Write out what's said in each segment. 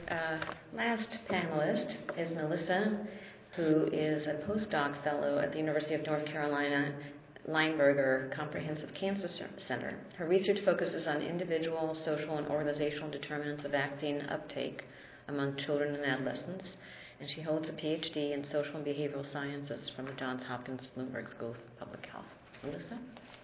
last panelist is Melissa, who is a postdoc fellow at the University of North Carolina Lineberger Comprehensive Cancer Center. Her research focuses on individual, social, and organizational determinants of vaccine uptake among children and adolescents, and she holds a PhD in social and behavioral sciences from the Johns Hopkins Bloomberg School of Public Health. Melissa?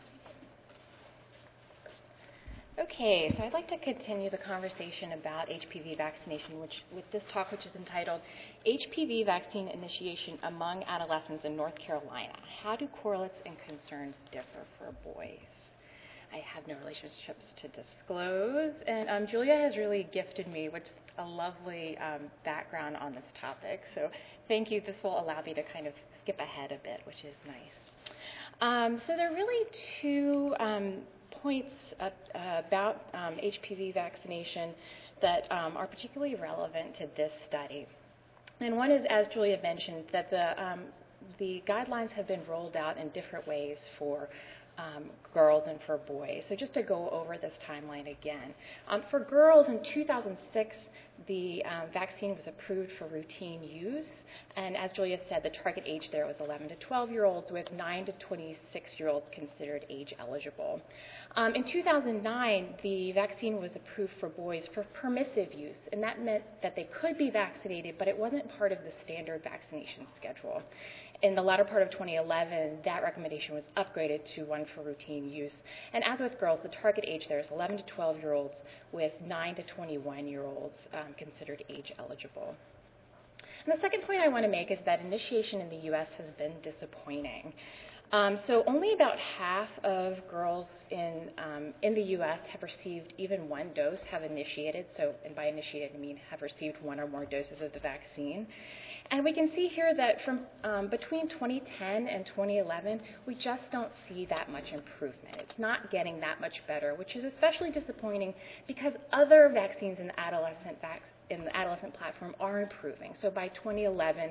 Okay, so I'd like to continue the conversation about HPV vaccination, with this talk, which is entitled HPV Vaccine Initiation Among Adolescents in North Carolina. How do correlates and concerns differ for boys? I have no relationships to disclose, and Julia has really gifted me with a lovely background on this topic, so thank you. This will allow me to kind of skip ahead a bit, which is nice. So there are really two points about HPV vaccination that are particularly relevant to this study. And one is, as Julia mentioned, that the guidelines have been rolled out in different ways for girls and for boys. So just to go over this timeline again. For girls in 2006, the vaccine was approved for routine use, and as Julia said, the target age there was 11 to 12-year-olds, with 9 to 26-year-olds considered age eligible. In 2009, the vaccine was approved for boys for permissive use, and that meant that they could be vaccinated, but it wasn't part of the standard vaccination schedule. In the latter part of 2011, that recommendation was upgraded to one for routine use. And as with girls, the target age there is 11 to 12-year-olds, with 9 to 21-year-olds considered age eligible. And the second point I want to make is that initiation in the U.S. has been disappointing. So only about half of girls in the U.S. have received even one dose, have initiated. So, and by initiated, I mean have received one or more doses of the vaccine. And we can see here that from between 2010 and 2011, we just don't see that much improvement. It's not getting that much better, which is especially disappointing because other vaccines in the adolescent platform are improving. So by 2011,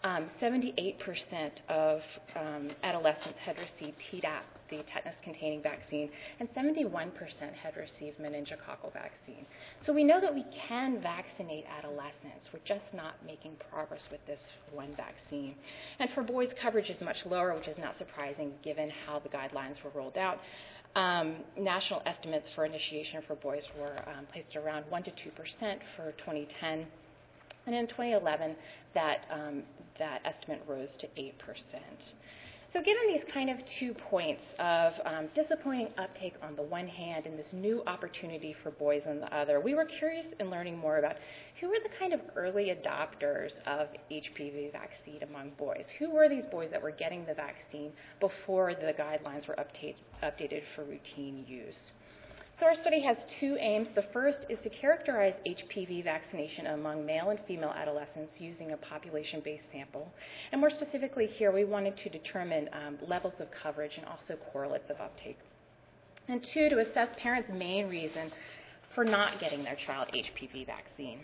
78% of adolescents had received Tdap, the tetanus-containing vaccine, and 71% had received meningococcal vaccine. So we know that we can vaccinate adolescents. We're just not making progress with this one vaccine. And for boys, coverage is much lower, which is not surprising given how the guidelines were rolled out. National estimates for initiation for boys were placed around 1 to 2% for 2010, and in 2011, that estimate rose to 8%. So given these kind of 2 points of disappointing uptake on the one hand and this new opportunity for boys on the other, we were curious in learning more about who were the kind of early adopters of HPV vaccine among boys. Who were these boys that were getting the vaccine before the guidelines were updated for routine use? So our study has 2 aims. The first is to characterize HPV vaccination among male and female adolescents using a population-based sample. And more specifically here, we wanted to determine levels of coverage and also correlates of uptake. And 2, to assess parents' main reason for not getting their child HPV vaccine.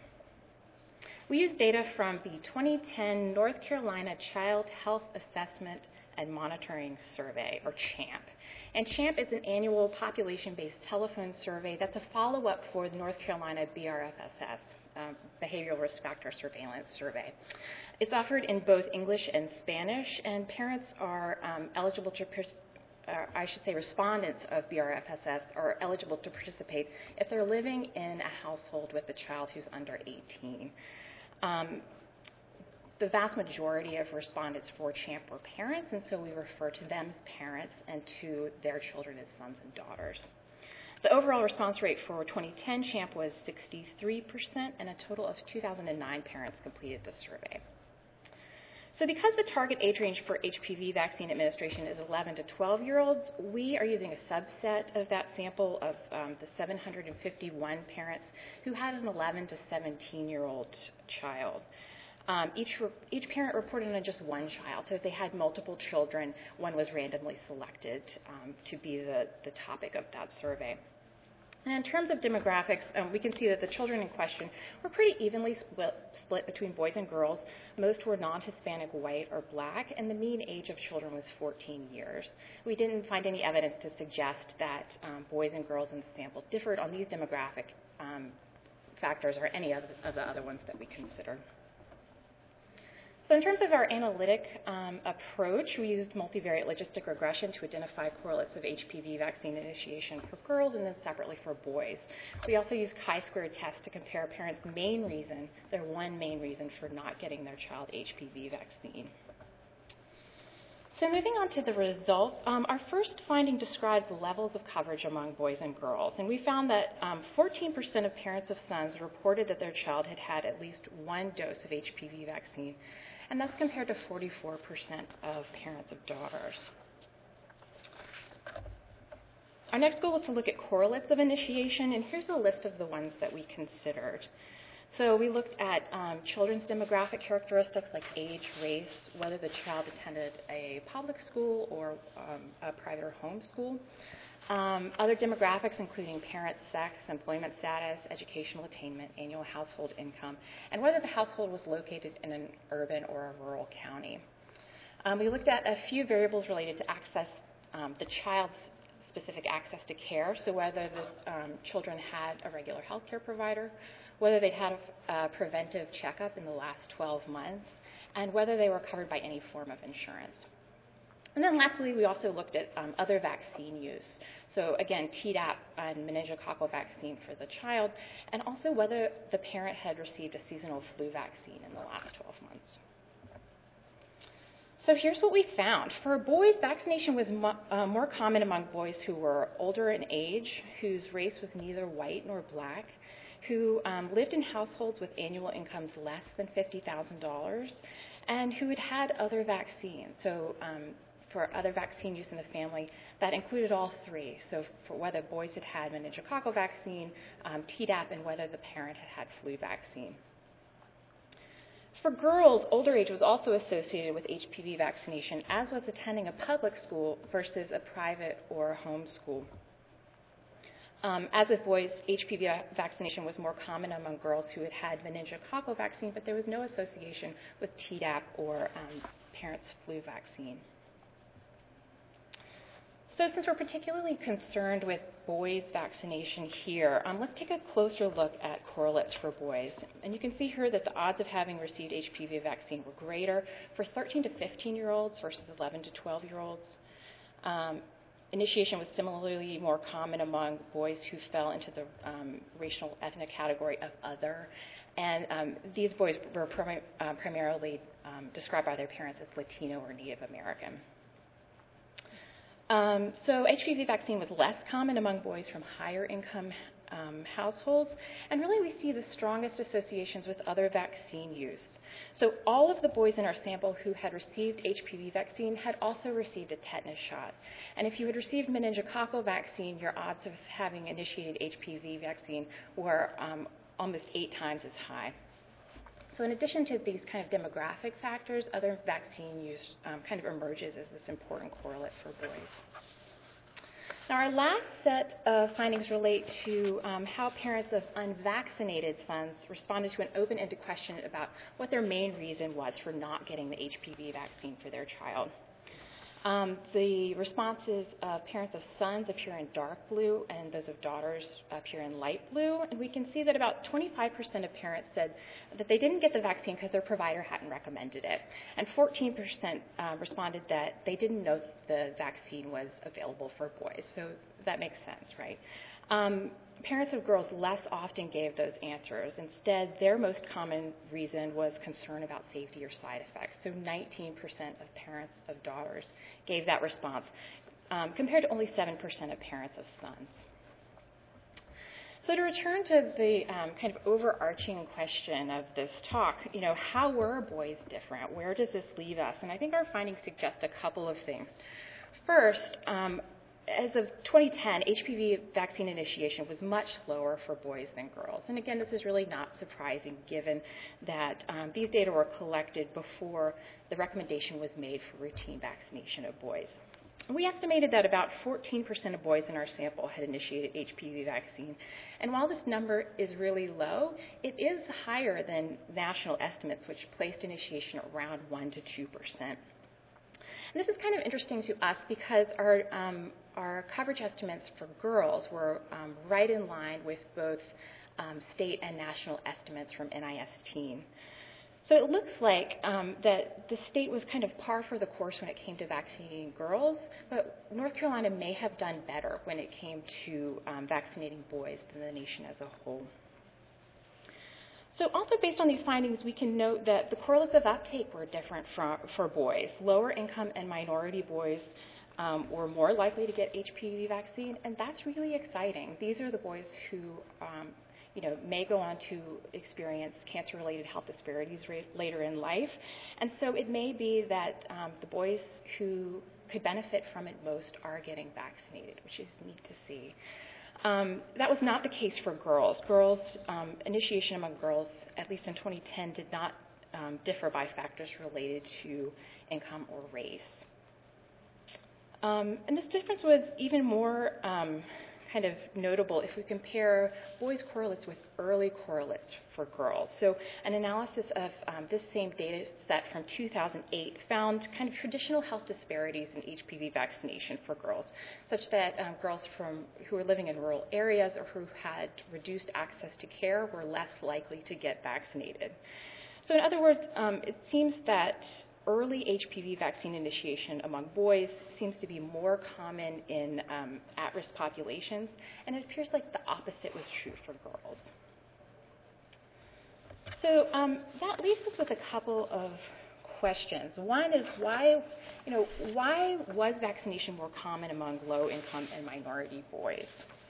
We used data from the 2010 North Carolina Child Health Assessment and Monitoring Survey, or CHAMP. And CHAMP is an annual population-based telephone survey that's a follow-up for the North Carolina BRFSS, Behavioral Risk Factor Surveillance Survey. It's offered in both English and Spanish, and parents are eligible to respondents of BRFSS are eligible to participate if they're living in a household with a child who's under 18. The vast majority of respondents for CHAMP were parents, and so we refer to them as parents and to their children as sons and daughters. The overall response rate for 2010 CHAMP was 63%, and a total of 2,009 parents completed the survey. So because the target age range for HPV vaccine administration is 11 to 12-year-olds, we are using a subset of that sample of the 751 parents who had an 11 to 17-year-old child. Each parent reported on just one child, so if they had multiple children, one was randomly selected to be the topic of that survey. And in terms of demographics, we can see that the children in question were pretty evenly split between boys and girls. Most were non-Hispanic, white, or black, and the mean age of children was 14 years. We didn't find any evidence to suggest that boys and girls in the sample differed on these demographic factors or any of the other ones that we consider. So in terms of our analytic approach, we used multivariate logistic regression to identify correlates of HPV vaccine initiation for girls and then separately for boys. We also used chi-square tests to compare parents' their one main reason for not getting their child HPV vaccine. So moving on to the results, our first finding describes the levels of coverage among boys and girls. And we found that 14% of parents of sons reported that their child had had at least one dose of HPV vaccine, and that's compared to 44% of parents of daughters. Our next goal was to look at correlates of initiation, and here's a list of the ones that we considered. So we looked at children's demographic characteristics like age, race, whether the child attended a public school or a private or home school. Other demographics including parent sex, employment status, educational attainment, annual household income, and whether the household was located in an urban or a rural county. We looked at a few variables related to access, the child's specific access to care, so whether the children had a regular health care provider, whether they'd had a preventive checkup in the last 12 months, and whether they were covered by any form of insurance. And then lastly, we also looked at other vaccine use. So again, Tdap and meningococcal vaccine for the child, and also whether the parent had received a seasonal flu vaccine in the last 12 months. So here's what we found. For boys, vaccination was more common among boys who were older in age, whose race was neither white nor black, who lived in households with annual incomes less than $50,000, and who had had other vaccines. So for other vaccine use in the family, that included all three. So for whether boys had had meningococcal vaccine, Tdap, and whether the parent had had flu vaccine. For girls, older age was also associated with HPV vaccination, as was attending a public school versus a private or a home school. As with boys, HPV vaccination was more common among girls who had had meningococcal vaccine, but there was no association with Tdap or parents' flu vaccine. So since we're particularly concerned with boys' vaccination here, let's take a closer look at correlates for boys. And you can see here that the odds of having received HPV vaccine were greater for 13 to 15-year-olds versus 11 to 12-year-olds. Initiation was similarly more common among boys who fell into the racial ethnic category of other. And these boys were primarily described by their parents as Latino or Native American. So HPV vaccine was less common among boys from higher income households, and really we see the strongest associations with other vaccine use. So all of the boys in our sample who had received HPV vaccine had also received a tetanus shot. And if you had received meningococcal vaccine, your odds of having initiated HPV vaccine were almost 8 times as high. So in addition to these kind of demographic factors, other vaccine use kind of emerges as this important correlate for boys. Now our last set of findings relate to how parents of unvaccinated sons responded to an open-ended question about what their main reason was for not getting the HPV vaccine for their child. The responses of parents of sons appear in dark blue, and those of daughters appear in light blue. And we can see that about 25% of parents said that they didn't get the vaccine because their provider hadn't recommended it. And 14% responded that they didn't know the vaccine was available for boys. So that makes sense, right? Parents of girls less often gave those answers. Instead, their most common reason was concern about safety or side effects. So 19% of parents of daughters gave that response, compared to only 7% of parents of sons. So to return to the kind of overarching question of this talk, how were boys different? Where does this leave us? And I think our findings suggest a couple of things. First, as of 2010, HPV vaccine initiation was much lower for boys than girls. And again, this is really not surprising given that these data were collected before the recommendation was made for routine vaccination of boys. We estimated that about 14% of boys in our sample had initiated HPV vaccine. And while this number is really low, it is higher than national estimates, which placed initiation around 1 to 2%. And this is kind of interesting to us because our coverage estimates for girls were right in line with both state and national estimates from NIST. So it looks like that the state was kind of par for the course when it came to vaccinating girls, but North Carolina may have done better when it came to vaccinating boys than the nation as a whole. So also based on these findings, we can note that the correlates of uptake were different for boys. Lower income and minority boys were more likely to get HPV vaccine, and that's really exciting. These are the boys who may go on to experience cancer-related health disparities later in life. And so it may be that the boys who could benefit from it most are getting vaccinated, which is neat to see. That was not the case for girls. Initiation among girls, at least in 2010, did not differ by factors related to income or race. And this difference was even more kind of notable if we compare boys' correlates with early correlates for girls. So an analysis of this same data set from 2008 found kind of traditional health disparities in HPV vaccination for girls, such that girls who were living in rural areas or who had reduced access to care were less likely to get vaccinated. So in other words, it seems that early HPV vaccine initiation among boys seems to be more common in at-risk populations, and it appears like the opposite was true for girls. So that leaves us with a couple of questions. One is why was vaccination more common among low-income and minority boys?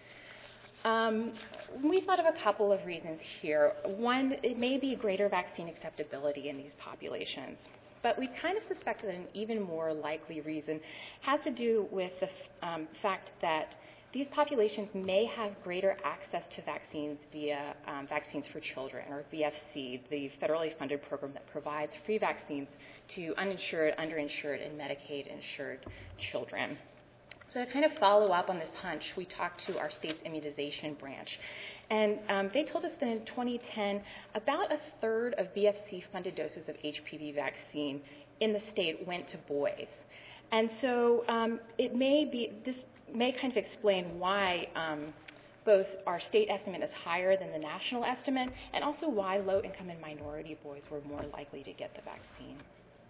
We thought of a couple of reasons here. One, it may be greater vaccine acceptability in these populations. But we kind of suspect that an even more likely reason has to do with the fact that these populations may have greater access to vaccines via Vaccines for Children, or VFC, the federally funded program that provides free vaccines to uninsured, underinsured, and Medicaid-insured children. So to kind of follow up on this hunch, we talked to our state's immunization branch. And they told us that in 2010, about a third of VFC-funded doses of HPV vaccine in the state went to boys. And so this may kind of explain why both our state estimate is higher than the national estimate, and also why low-income and minority boys were more likely to get the vaccine.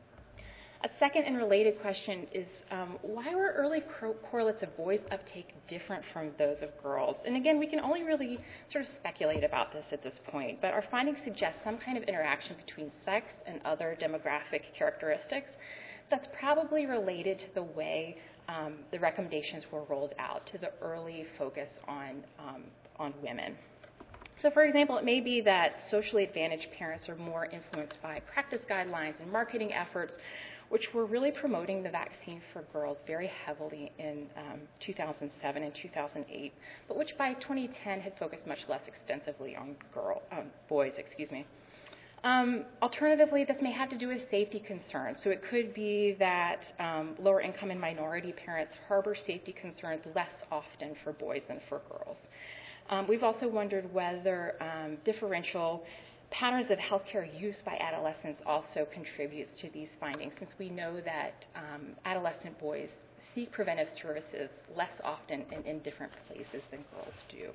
A second and related question is why were early correlates of boys' uptake different from those of girls? And again, we can only really sort of speculate about this at this point, but our findings suggest some kind of interaction between sex and other demographic characteristics that's probably related to the way the recommendations were rolled out, to the early focus on women. So for example, it may be that socially advantaged parents are more influenced by practice guidelines and marketing efforts, which were really promoting the vaccine for girls very heavily in 2007 and 2008, but which by 2010 had focused much less extensively on boys. Alternatively, this may have to do with safety concerns. So it could be that lower income and minority parents harbor safety concerns less often for boys than for girls. We've also wondered whether differential patterns of healthcare use by adolescents also contributes to these findings, since we know that adolescent boys seek preventive services less often and in different places than girls do.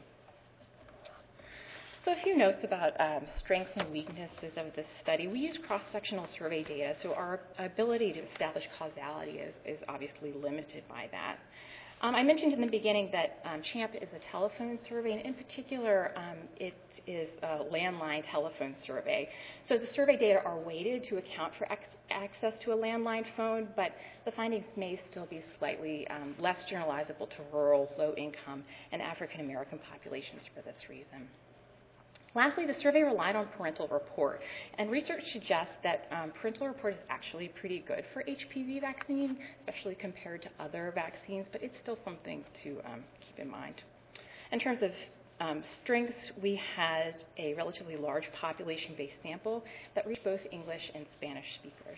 So a few notes about strengths and weaknesses of this study. We use cross-sectional survey data, so our ability to establish causality is obviously limited by that. I mentioned in the beginning that CHAMP is a telephone survey, and in particular, it is a landline telephone survey. So the survey data are weighted to account for access to a landline phone, but the findings may still be slightly less generalizable to rural, low-income, and African-American populations for this reason. Lastly, the survey relied on parental report, and research suggests that parental report is actually pretty good for HPV vaccine, especially compared to other vaccines, but it's still something to keep in mind. In terms of strengths, we had a relatively large population-based sample that reached both English and Spanish speakers.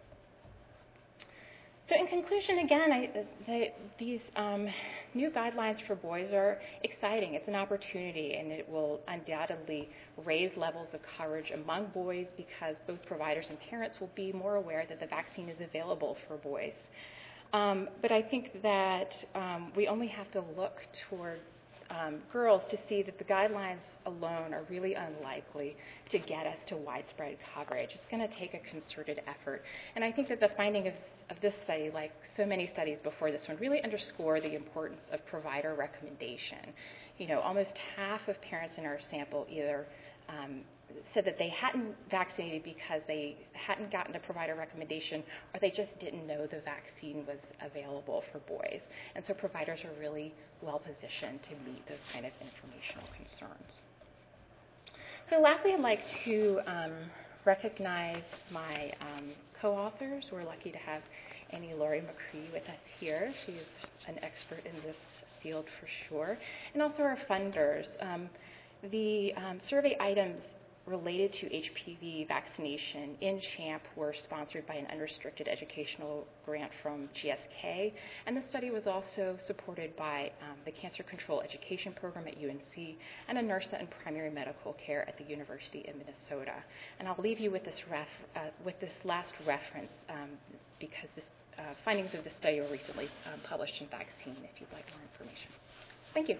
So in conclusion, again, these new guidelines for boys are exciting. It's an opportunity, and it will undoubtedly raise levels of coverage among boys because both providers and parents will be more aware that the vaccine is available for boys. But I think that we only have to look toward girls to see that the guidelines alone are really unlikely to get us to widespread coverage. It's going to take a concerted effort. And I think that the finding of this study, like so many studies before this one, really underscore the importance of provider recommendation. Almost half of parents in our sample either said that they hadn't vaccinated because they hadn't gotten a provider recommendation or they just didn't know the vaccine was available for boys. And so providers are really well positioned to meet those kind of informational concerns. So lastly, I'd like to recognize my co-authors. We're lucky to have Annie Laurie McCree with us here. She's an expert in this field for sure. And also our funders. The survey items related to HPV vaccination in CHAMP were sponsored by an unrestricted educational grant from GSK, and the study was also supported by the Cancer Control Education Program at UNC and a nurse in primary medical care at the University of Minnesota. And I'll leave you with this last reference because the findings of the study were recently published in Vaccine if you'd like more information. Thank you.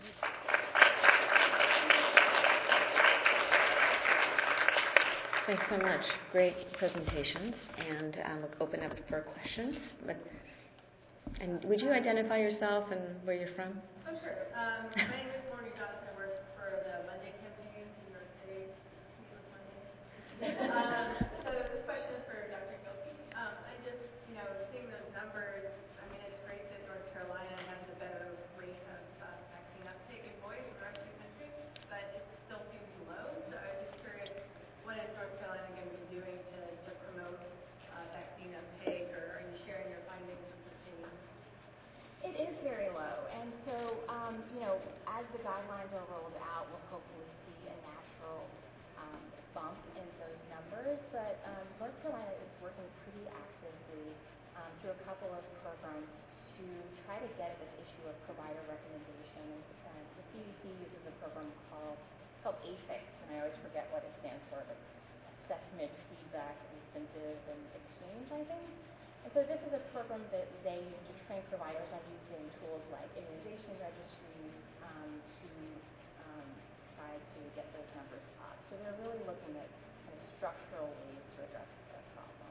Thanks so much. Great presentations, and we'll open up for questions. And would you identify yourself and where you're from? Oh, sure. My name is Morgan Johnson. I work for the Monday campaign in New York City. So this question is for Dr. Gilkey. I just, seeing those numbers, it's great that North Carolina has a better rate of vaccine uptake in boys than the rest of the country, but it still seems low. So I was just curious, what is North Carolina going to be doing to promote vaccine uptake, or are you sharing your findings with the team? It is very low, and so, as the guidelines are rolled out, we'll hopefully see a natural bump in those numbers, but North Carolina is working pretty actively through a couple of programs to try to get this issue of provider recommendation. The CDC uses a program called AFIX, and I always forget what it stands for, but Assessment, Feedback, Incentive, and Exchange, I think. And so this is a program that they use to train providers on using tools like immunization registries to try to get those numbers up. So they're really looking at kind of structural ways to address the problem.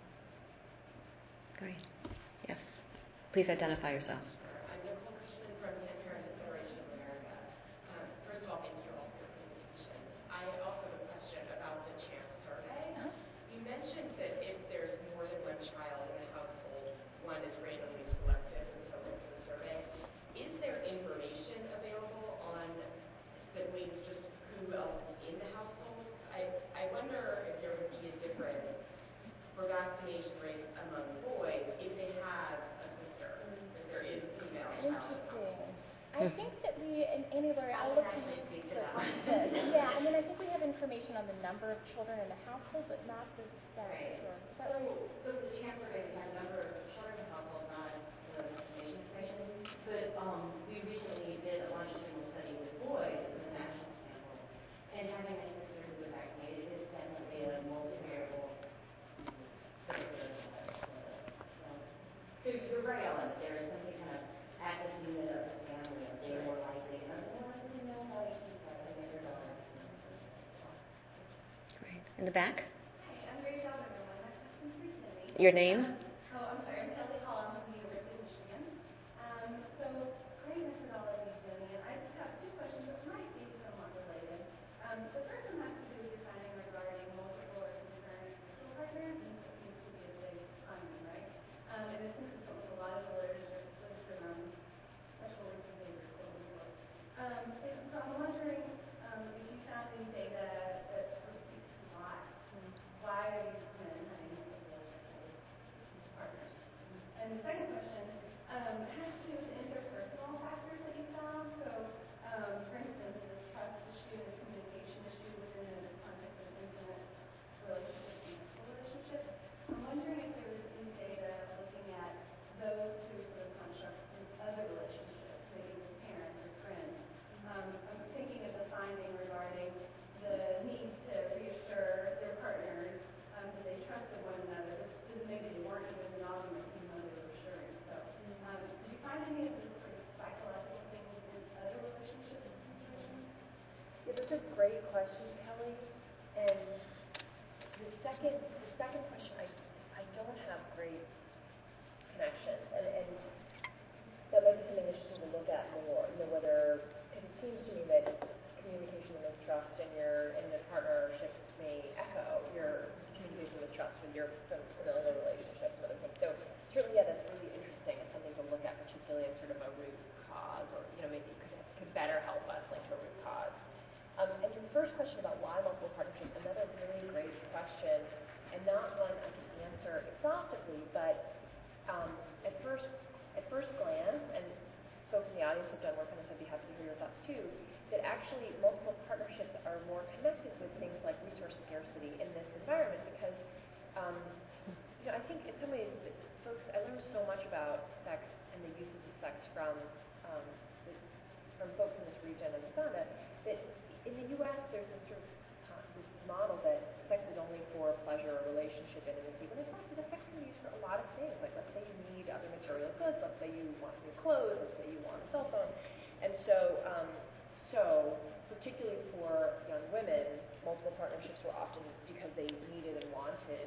Great. Yes. Please identify yourself. I'm Nicole Cushman from Planned Parenthood Federation of America. First of all, thank you all for your presentation. I also have a question about the CHAMP survey. You mentioned that if there's more than one child in the household, one is randomly selected and so on for the survey. Is there information available on siblings, just who else is in the household? I wonder if there would be a difference for vaccination rates among boys if they have a sister, if there is a female child. Interesting. I think that Annie Laurie, I'll look to you for this. Yeah, I think we have information on the number of children in the household, but not the sex. Right. So the CHAMP survey had a number of children in the household, not the vaccination information. But we recently did a longitudinal study with boys in the national sample, and having a sister who was vaccinated is definitely a multivariable. So you're right, Ellen. There is something kind of at this unit of the family, and they're more likely to know how HPV vaccinated their daughter. Great. In the back? Hi, I'm Grace Alvin. My question's for Cindy. Your name? I'm sorry. I'm Kelly Hall. I'm from the University of Michigan. So great methodology, Cindy. And I just have two questions that might be somewhat related. The first one has to do with your finding regarding multiple or concurrent sexual partners, and this seems to be a big finding, right? And it's consistent with a lot of the literature on sexual risk behavior, quote unquote. So I'm wondering if you found any data that sort of speaks to why are these women having multiple sexual are great questions, Kelly. And the second question, I don't have great connections, and that might be something interesting to look at more. Whether, because it seems to me that communication and mistrust in the partnerships may echo your communication and mistrust with your familial relationships and other things. So certainly, yeah, that's really interesting and something to look at, particularly as sort of a root cause, or maybe could better help us link to a root cause. And your first question about why multiple partnerships, another really great question, and not one I can answer exhaustively, but at first glance, and folks in the audience have done work on this, I'd be happy to hear your thoughts too, that actually multiple partnerships are more connected with things like resource scarcity in this environment, because I think in some ways, folks, I learned so much about sex and the uses of sex from folks in this region of Uganda, that in the U.S. there's this sort of this model that sex is only for pleasure or relationship intimacy, but in fact, sex can be used for a lot of things. Like, let's say you need other material goods, let's say you want new clothes, let's say you want a cell phone, and so particularly for young women, multiple partnerships were often because they needed and wanted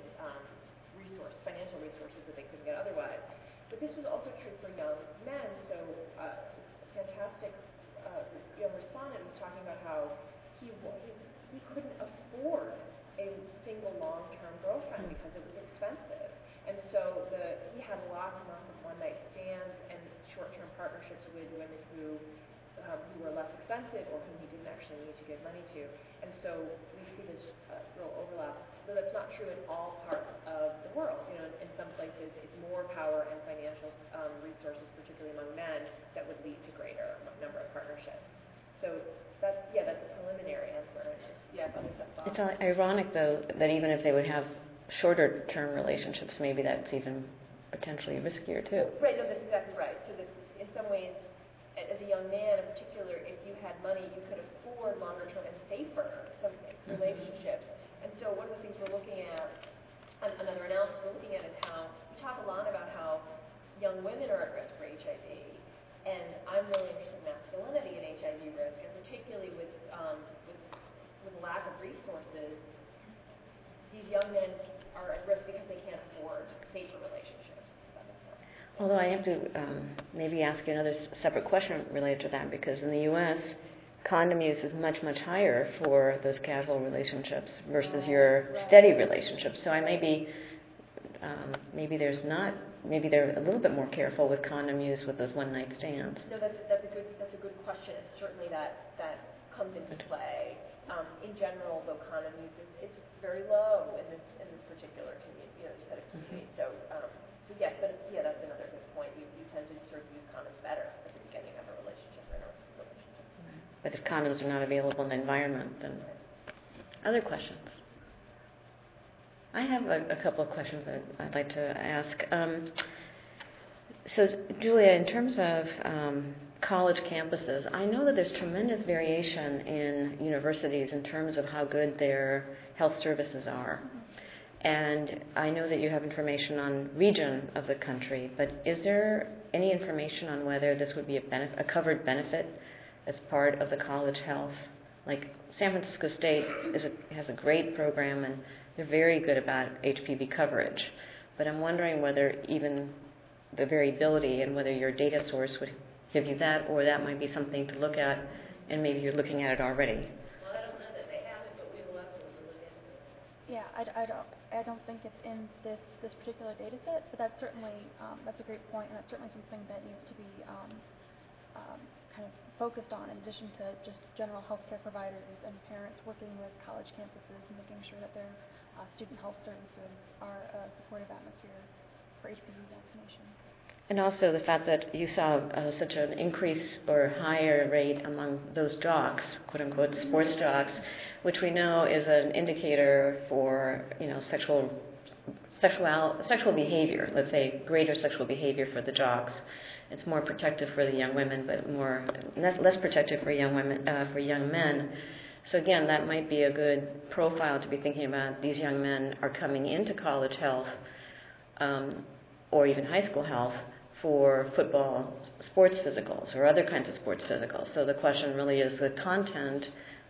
financial resources that they couldn't get otherwise. But this was also true for young men. So fantastic young respondent was talking about how he couldn't afford a single long-term girlfriend because it was expensive, and so he had lots and lots of one-night stands and short-term partnerships with women who were less expensive or whom he didn't actually need to give money to, and so we see this real overlap. Though that's not true in all parts of the world. In some places it's more power and financial resources, particularly among men, that would lead to greater number of partnerships. So that's a preliminary answer. Yeah, others have thoughts. It's ironic, though, that even if they would have shorter-term relationships, maybe that's even potentially riskier, too. Right, no, that's exactly right. So that in some ways, as a young man in particular, if you had money, you could afford longer-term and safer relationships. And so one of the things we're looking at, another analysis we're looking at, is how we talk a lot about how young women are at risk for HIV, and I'm really interested in masculinity and HIV risk, and particularly with lack of resources, these young men are at risk because they can't afford safer relationships. Although I have to maybe ask you another separate question related to that, because in the U.S., condom use is much, much higher for those casual relationships versus your steady relationships. So maybe they're a little bit more careful with condom use with those one-night stands. No, that's a good question. Certainly that comes into play. In general, though, condom use is very low in this particular community, set of communities. So yes, but that's another good point. You tend to sort of use condoms better at the beginning of a relationship or in a relationship. But if condoms are not available in the environment, then other questions? I have a couple of questions that I'd like to ask. So, Julia, in terms of college campuses, I know that there's tremendous variation in universities in terms of how good their health services are. And I know that you have information on region of the country, but is there any information on whether this would be a covered benefit as part of the college health? Like San Francisco State has a great program, and they're very good about HPV coverage. But I'm wondering whether even the variability and whether your data source would give you that, or that might be something to look at, and maybe you're looking at it already. Well, I don't know that they have it, but we will absolutely look into it. Yeah, I don't think it's in this particular data set, but that's certainly that's a great point, and that's certainly something that needs to be kind of focused on, in addition to just general healthcare providers and parents working with college campuses and making sure that their student health services are a supportive atmosphere for HPV vaccination. And also the fact that you saw such an increase or higher rate among those jocks, quote unquote, sports jocks, which we know is an indicator for sexual behavior. Let's say greater sexual behavior for the jocks. It's more protective for the young women, but less protective for young men. So again, that might be a good profile to be thinking about. These young men are coming into college health, or even high school health, for football sports physicals or other kinds of sports physicals. So the question really is the content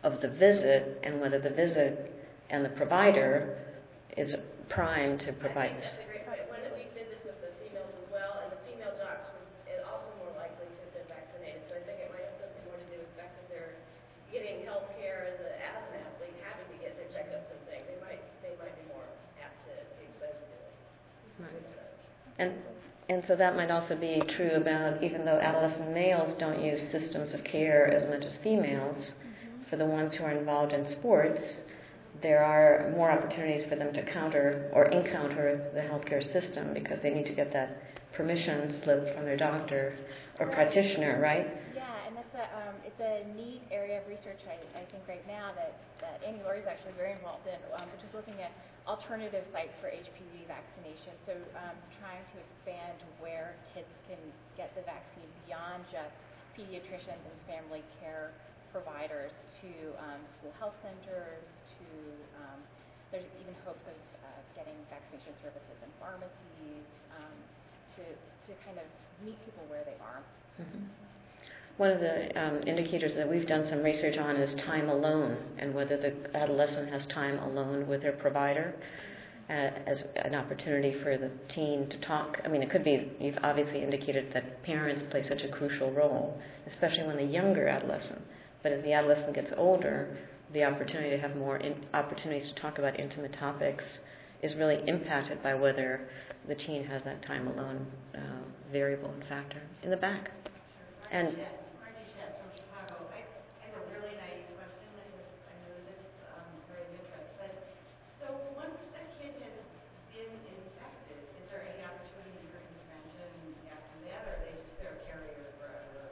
of the visit and whether the visit and the provider is primed to provide this. That's a great point. When we did this with the females as well, and the female docs were also more likely to have been vaccinated. So I think it might have something more to do with the fact that they're getting health care as an athlete, having to get their checkups and things. They might be more apt to be exposed to it. Right. And so that might also be true about, even though adolescent males don't use systems of care as much as females, for the ones who are involved in sports, there are more opportunities for them to encounter the healthcare system because they need to get that permission slip from their doctor or practitioner, right? Yeah, and that's it's a neat area of research I think right now that Amy Laurie is actually very involved in, which is looking at alternative sites for HPV vaccination. So trying to expand where kids can get the vaccine beyond just pediatricians and family care providers to school health centers, to there's even hopes of getting vaccination services in pharmacies, to kind of meet people where they are. Mm-hmm. One of the indicators that we've done some research on is time alone, and whether the adolescent has time alone with their provider as an opportunity for the teen to talk. I mean, it could be, you've obviously indicated that parents play such a crucial role, especially when the younger adolescent. But as the adolescent gets older, the opportunity to have more opportunities to talk about intimate topics is really impacted by whether the teen has that time alone variable and factor in the back. And Margie Shetz from Chicago. I have a really naive question because I know this very of interest. But so once a kid has been infected, is there any opportunity for intervention after that, or are they just their carrier forever?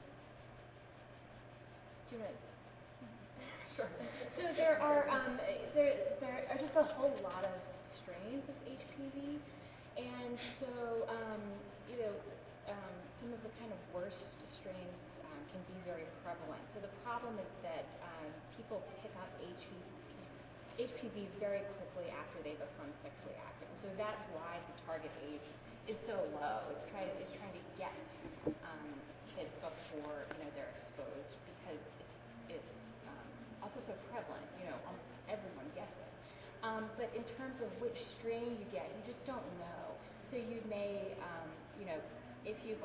Do you want to? Sure. So there are just a whole lot of strains of HPV, and so some of the kind of worst strains can be very prevalent. So the problem is that people pick up HPV very quickly after they become sexually active. And so that's why the target age is so low. It's trying to get kids before they're exposed, because it's also so prevalent. Almost everyone gets it. But in terms of which strain you get, you just don't know. So you may, if you've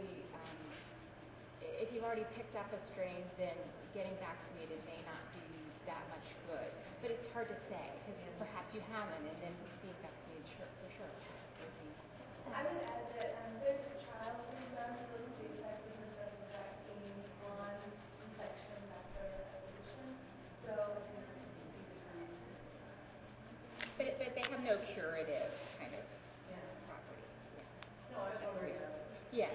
already picked up a strain, then getting vaccinated may not do you that much good. But it's hard to say, because perhaps you haven't, and then being vaccinated, for sure. I would add that there's a trial being done to look at the effectiveness of the vaccine on infection after acquisition. So, but they have no curative kind of property. no, I was worried about it. Yeah.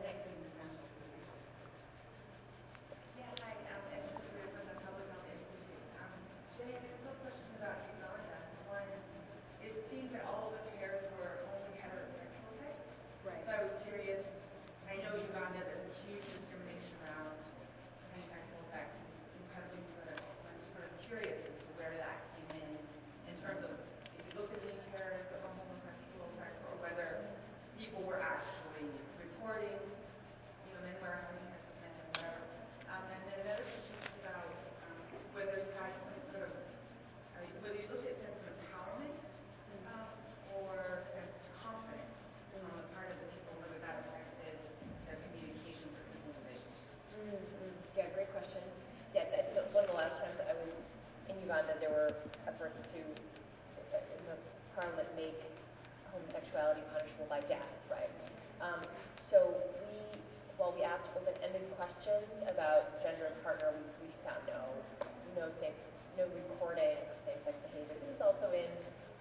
Yeah, hi, I'm Julia from the Public Health Institute. Jay, I have a question about Uganda. One, it seems that all the pairs were only heterosexual types. Right. So I was curious, I know Uganda, there's huge discrimination around same-sexual sex in countries, but I'm sort of curious as to where that came in terms of if you look at the pairs that were homosexual sex, or whether people were actually reporting, men were having sex with men and whatever. And then another question is about whether you guys sort of, whether you look at sense of empowerment or sense of confidence on the part of the people, whether that affected their communications or communication. Yeah, great question. Yeah, one of the last times I was in Uganda, there were efforts to, in the parliament, make homosexuality punishable by death, right? So we asked open-ended questions about gender and partner, we found no recording of same-sex behavior. This is also in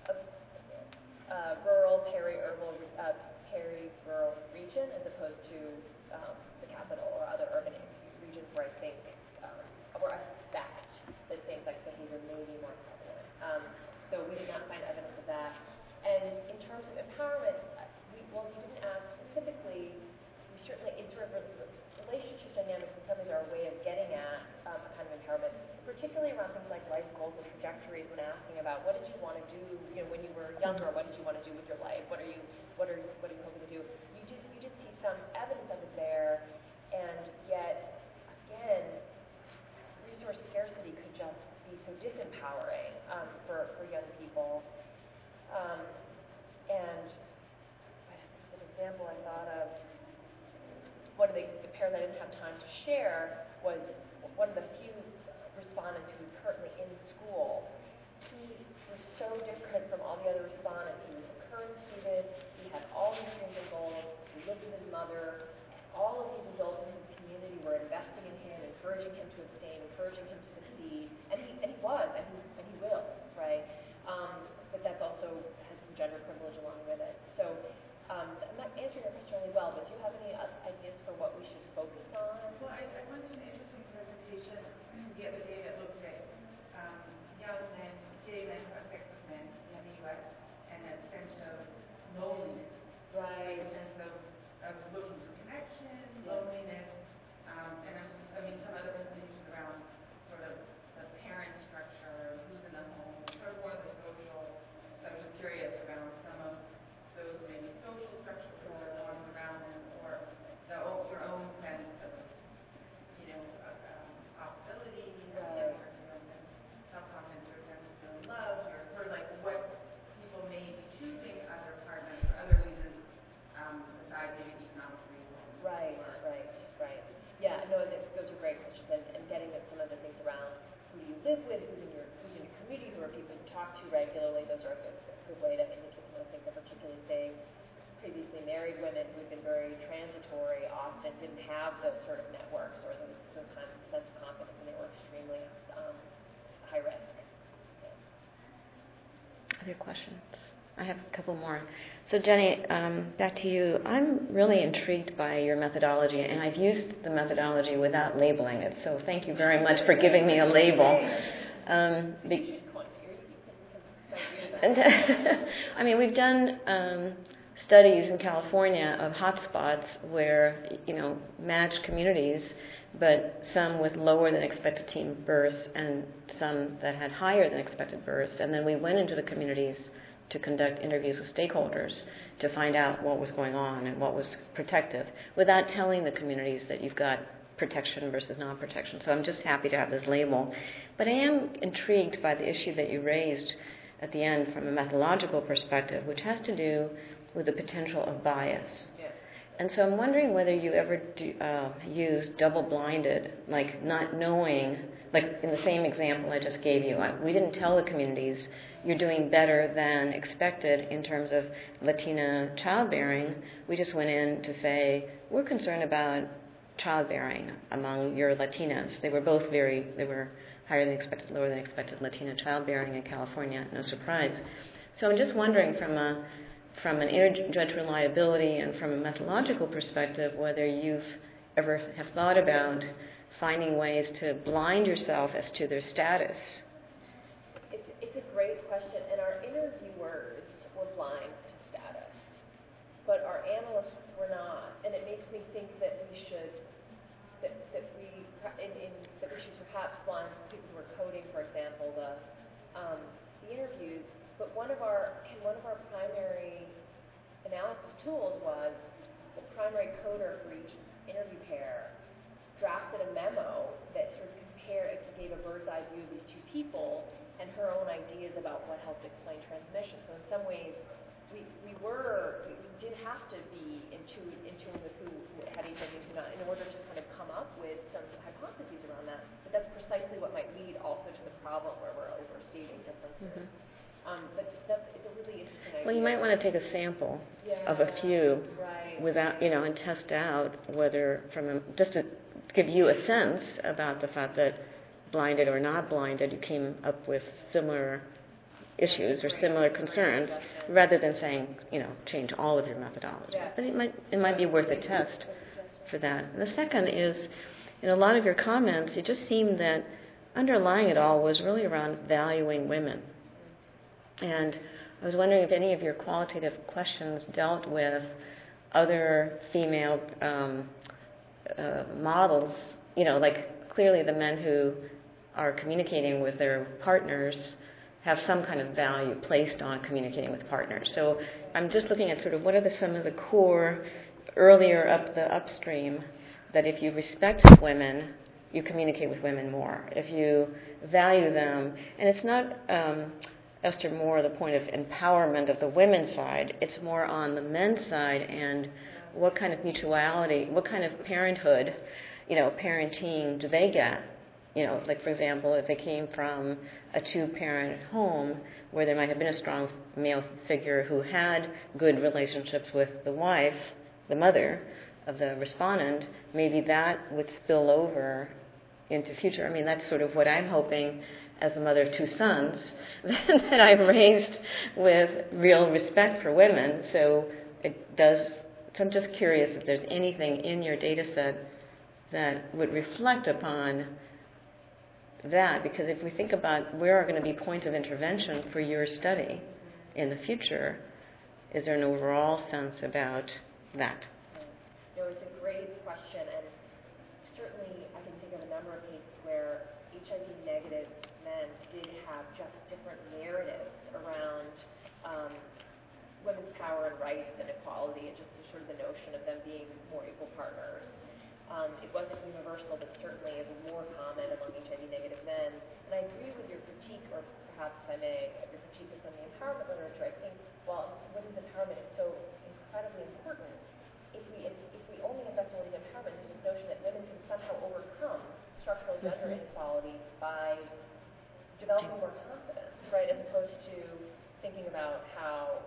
a rural, peri-rural region, as opposed to the capital or other urban regions where I think, or I suspect that same-sex behavior may be more prevalent. So we did not find evidence of that. And in terms of empowerment, we didn't ask specifically. We certainly, it's sort of relationship dynamics in some ways are a way of getting at a kind of empowerment, particularly around things like life goals and trajectories. When asking about what did you want to do, when you were younger, what did you want to do with your life? What are you hoping to do? You did see some evidence of it there, and yet again, resource scarcity to share was one of the few respondents who was currently in school. He was so different from all the other respondents. He was a current student. He had all these dreams and goals. He lived with his mother. All of these adults in his community were investing in him, encouraging him to abstain, encouraging him to succeed, and he was, and he will, right? But that's also has some gender privilege along with it. So I'm not answering your question really well, but do you have any ideas for what we should focus on? Well, I went to an interesting presentation the other day that looked at young men, gay men who have sex with men in the U.S. and a sense of loneliness. Right. A sense of looking for connection, loneliness, some other presentations around sort of the parent structure, who's in the home, sort of more of the social. So I was just curious around some of those maybe social structures or norms around them, or your own sense of, possibility, and self-confidence, or sense of feeling loved, or sort of like what people may be choosing other partners for other reasons besides maybe economic reasons. Right. Yeah, no, those are great questions, and getting at some of the things around who do you live with, who's in your community, who are people you talk to regularly. Those are a good way to indicate some of the things that particularly say previously married women who had been very transitory often didn't have those sort of networks or those kinds of sense of confidence, and they were extremely high risk. Yeah. Other questions? I have a couple more. So Jenny, back to you. I'm really intrigued by your methodology, and I've used the methodology without labeling it, so thank you very much for giving me a label. We've done studies in California of hotspots where, matched communities, but some with lower than expected teen births and some that had higher than expected births. And then we went into the communities to conduct interviews with stakeholders to find out what was going on and what was protective without telling the communities that you've got protection versus non-protection. So I'm just happy to have this label. But I am intrigued by the issue that you raised at the end from a methodological perspective, which has to do with the potential of bias. Yeah. And so I'm wondering whether you ever use double-blinded, like not knowing, like in the same example I just gave you. We didn't tell the communities, you're doing better than expected in terms of Latina childbearing. We just went in to say, we're concerned about childbearing among your Latinas. They were both they were higher than expected, lower than expected Latina childbearing in California, no surprise. So I'm just wondering from an interjudge reliability and from a methodological perspective, whether you've ever have thought about finding ways to blind yourself as to their status. It's a great question, and our interviewers were blind to status, but our analysts were not, and it makes me think that we should perhaps blind people who are coding, for example, the interviews. But one of our primary analysis tools was the primary coder for each interview pair drafted a memo that sort of gave a bird's eye view of these two people and her own ideas about what helped explain transmission. So in some ways, we did have to be in tune with who had HIV and who not in order to kind of come up with some hypotheses around that. But that's precisely what might lead also to the problem where we're overstating differences. But it's a really interesting idea. Well, you might want to take a sample of a few without, and test out whether just to give you a sense about the fact that blinded or not blinded, you came up with similar issues or similar concerns, rather than saying, change all of your methodology. Yeah. But it might be worth a test for that. And the second is, in a lot of your comments, it just seemed that underlying it all was really around valuing women. And I was wondering if any of your qualitative questions dealt with other female models, like clearly the men who are communicating with their partners have some kind of value placed on communicating with partners. So I'm just looking at sort of what are some of the core, earlier up the upstream, that if you respect women, you communicate with women more. If you value them, and it's not, Esther, more the point of empowerment of the women's side, it's more on the men's side and what kind of mutuality, what kind of parenthood parenting do they get? Like, for example, if they came from a two-parent home where there might have been a strong male figure who had good relationships with the wife, the mother of the respondent, maybe that would spill over into future. I mean, that's sort of what I'm hoping as a mother of two sons, that I've raised with real respect for women. So I'm just curious if there's anything in your data set that would reflect upon that, because if we think about where are going to be points of intervention for your study in the future, is there an overall sense about that? No, it's a great question, and certainly I can think of a number of cases where HIV-negative men did have just different narratives around women's power and rights and equality, and just sort of the notion of them being more equal partners. It wasn't universal, but certainly is more common among HIV-negative men. And I agree with your critique, or perhaps, if I may, your critique of some of the empowerment literature. I think, while women's empowerment is so incredibly important, if we only invest in women's empowerment, there's this notion that women can somehow overcome structural gender inequality by developing more confidence, right, as opposed to thinking about how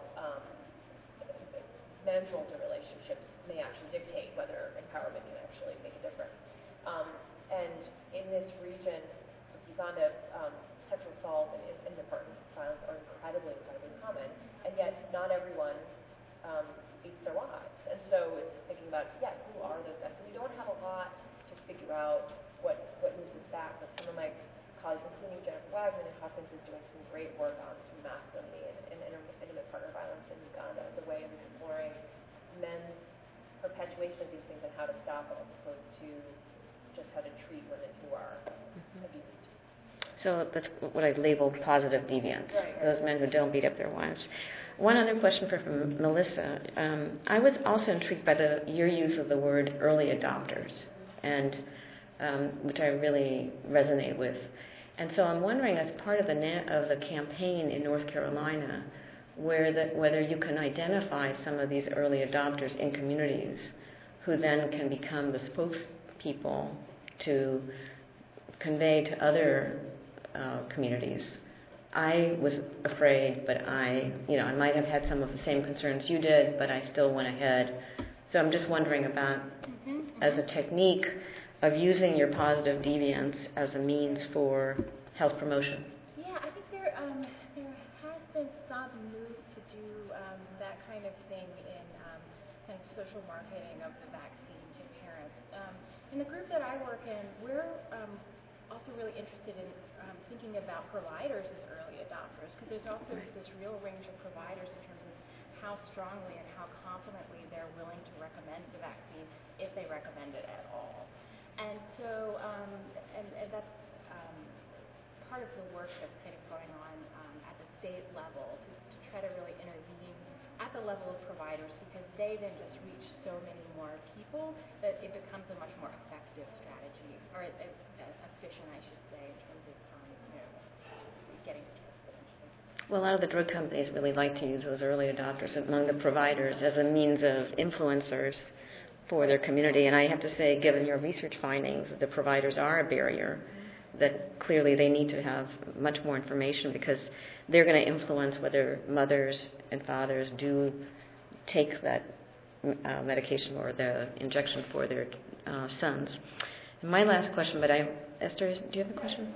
men's roles in relationships may actually dictate whether empowerment can actually make a difference. And in this region of Uganda, sexual assault and partner violence are incredibly common, and yet not everyone beats their wives. And so it's thinking about, who are those men? So we don't have a lot to figure out what moves us back, but some of my colleagues, including Jennifer Wagman at Hopkins, is doing some great work on masculinity and intimate partner violence in Uganda as a way of exploring men's perpetuation of these things and how to stop it, as opposed to just how to treat women who are abused. So that's what I labeled positive deviants, those men who don't beat up their wives. One other question for Melissa. I was also intrigued by your use of the word early adopters, and which I really resonate with. And so I'm wondering, as part of the campaign in North Carolina, whether you can identify some of these early adopters in communities who then can become the spokespeople to convey to other communities. I was afraid, but I might have had some of the same concerns you did, but I still went ahead. So I'm just wondering about, as a technique of using your positive deviance as a means for health promotion. Yeah, I think there has been some move to do that kind of thing in kind of social marketing of the vaccine to parents. In the group that I work in, we're also really interested in thinking about providers as early adopters, because there's also this real range of providers in terms of how strongly and how confidently they're willing to recommend the vaccine, if they recommend it at all. And so, and that's part of the work that's kind of going on at the state level to try to really intervene at the level of providers, because they then just reach so many more people that it becomes a much more effective strategy, or efficient, I should say, in terms of getting to kids eventually. Well, a lot of the drug companies really like to use those early adopters among the providers as a means of influencers for their community. And I have to say, given your research findings, the providers are a barrier, that clearly they need to have much more information, because they're going to influence whether mothers and fathers do take that medication or the injection for their sons. And my last question, but Esther, do you have a question?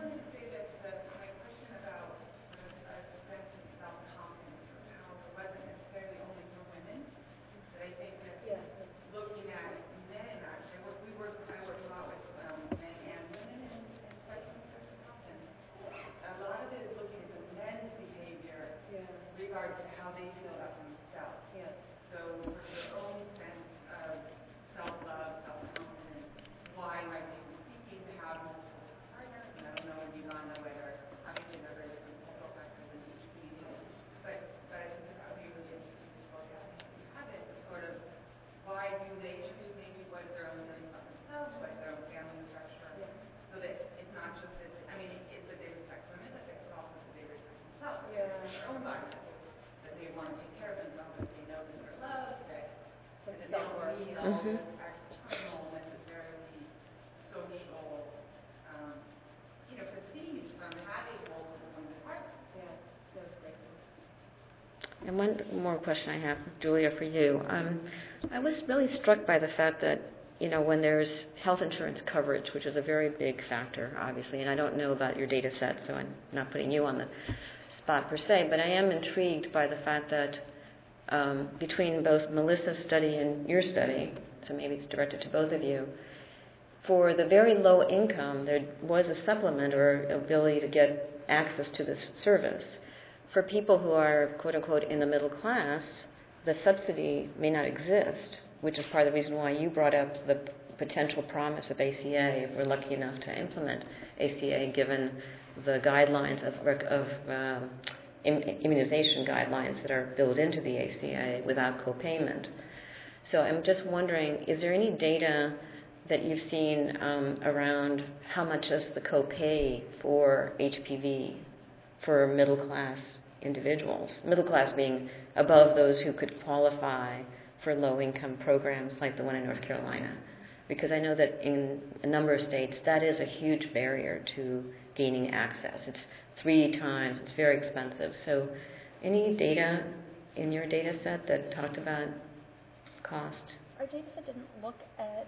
And one more question I have, Julia, for you. I was really struck by the fact that, when there's health insurance coverage, which is a very big factor, obviously, and I don't know about your data set, so I'm not putting you on the spot per se, but I am intrigued by the fact that between both Melissa's study and your study, so maybe it's directed to both of you, for the very low income, there was a supplement or ability to get access to this service. For people who are, quote unquote, in the middle class, the subsidy may not exist, which is part of the reason why you brought up the potential promise of ACA, if we're lucky enough to implement ACA, given the guidelines of immunization guidelines that are built into the ACA without copayment. So I'm just wondering, is there any data that you've seen around how much is the copay for HPV for middle class individuals, middle class being above those who could qualify for low-income programs like the one in North Carolina? Because I know that in a number of states that is a huge barrier to gaining access. It's 3 times, it's very expensive. So any data in your data set that talked about cost? Our data set didn't look at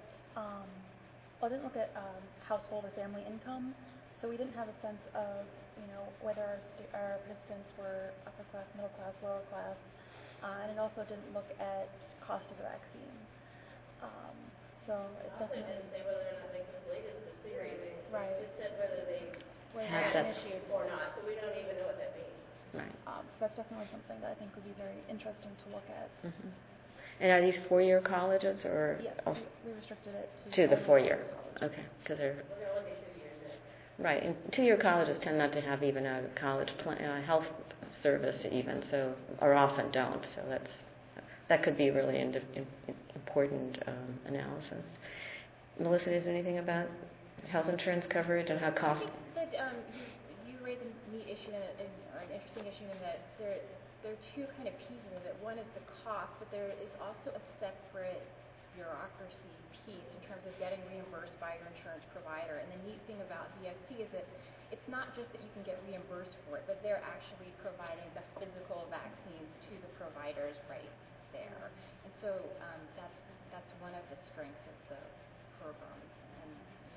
household or family income, so we didn't have a sense of whether our participants were upper class, middle class, lower class, and it also didn't look at cost of the vaccine. So it definitely didn't say whether or not they completed the series. Right. It said whether they had an issue or not, so we don't even know what that means. Right. So that's definitely something that I think would be very interesting to look at. Mm-hmm. And are these 4-year colleges, or yes, also we restricted it to the 4-year? College. Okay, because they're only 2 years in. right. And 2-year colleges tend not to have even a college health service, even so, or often don't. So that could be really important analysis. Melissa, is there anything about health insurance coverage and how cost? I think that you raised a neat issue or an interesting issue in that there are 2 kind of pieces of it. One is the cost, but there is also a separate bureaucracy piece in terms of getting reimbursed by your insurance provider. And the neat thing about VFC is that it's not just that you can get reimbursed for it, but they're actually providing the physical vaccines to the providers right there. And so that's one of the strengths of the program. And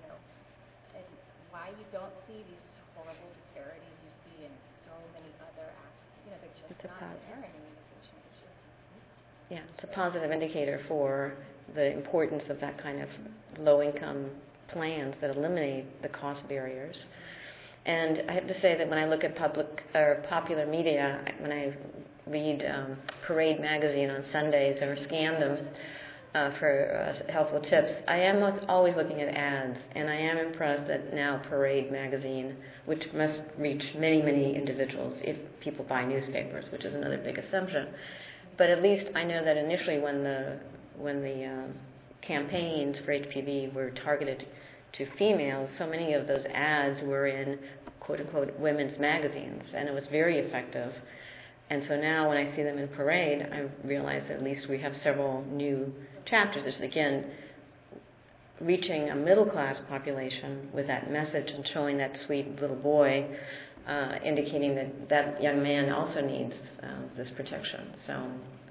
and why you don't see these horrible disparities you see in so many other aspects. They're just not there in immunization. Yeah, it's a positive indicator for the importance of that kind of low-income plans that eliminate the cost barriers. And I have to say that when I look at popular media, when I read Parade magazine on Sundays or scan them for helpful tips, I am always looking at ads, and I am impressed that now Parade magazine, which must reach many, many individuals if people buy newspapers, which is another big assumption. But at least I know that initially when the campaigns for HPV were targeted to females, so many of those ads were in quote-unquote women's magazines, and it was very effective. And so now when I see them in Parade, I realize that at least we have several new chapters. This is, again, reaching a middle-class population with that message and showing that sweet little boy, indicating that that young man also needs this protection. So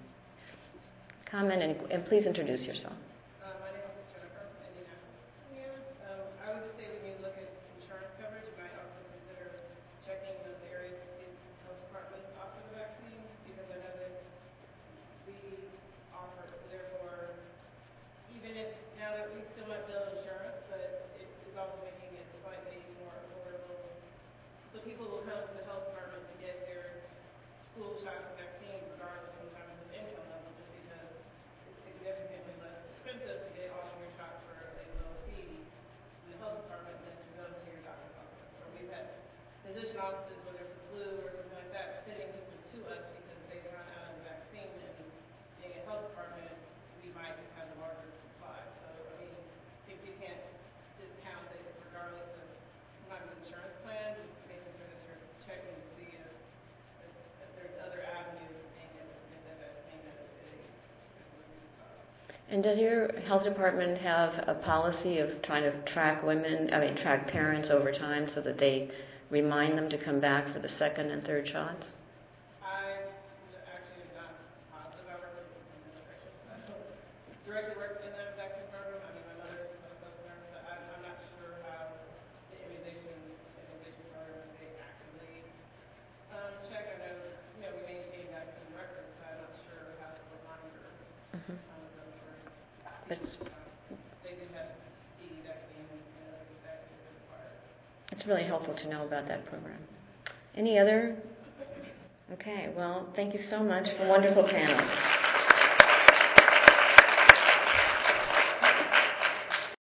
comment and please introduce yourself. My name is Jennifer from Indianapolis. I would just say when you look at insurance coverage, you might also consider checking those areas that the health department offer the vaccine, because I know that we offer it. So therefore, even if now that we still might bill insurance, but it is also making it slightly more affordable. So people will come to the health department to get their school shot vaccine regardless sometimes of income level, just because it's significantly less expensive to get all of your shots for a low fee in the health department than to go to your doctor's office. Or we've had physician offices where there's a flu or something like that sending people to us because they've run out of the vaccine, and being a health department, we might just have a larger supply. So, I mean, I think you can't discount that regardless of sometimes the insurance plan, just making sure that you're checking to see if there's other avenues of being able to get that vaccine at a reduced cost. And does your health department have a policy of trying to track parents over time so that they remind them to come back for the second and third shots? I actually But they did have TB vaccine and other vaccines required. it's really helpful to know about that program. Any other? Okay, well, thank you so much for a wonderful panel.